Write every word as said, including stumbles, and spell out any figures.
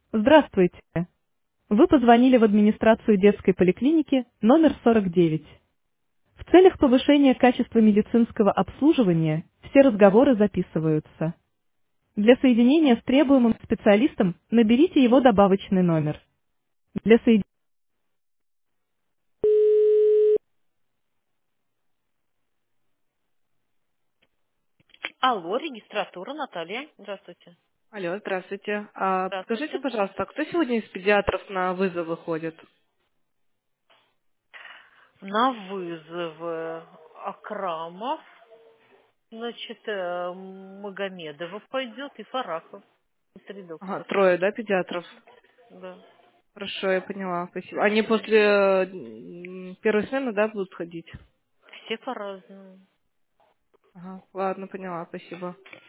Здравствуйте. Вы позвонили в администрацию детской поликлиники номер сорок девять. В целях повышения качества медицинского обслуживания все разговоры записываются. Для соединения с требуемым специалистом наберите его добавочный номер. Для соединения... Алло, регистратура, Наталья. Здравствуйте. Алло, здравствуйте. А, подскажите, Здравствуйте. пожалуйста, а кто сегодня из педиатров на вызов выходит? На вызовы Акрамов, значит, э, Магомедова пойдет и Фараков. Три Ага, доктора. трое, да, педиатров? Да. Хорошо, я поняла, спасибо. Они после э, м, первой смены, да, будут ходить? Все по-разному. Ага, ладно, поняла, спасибо.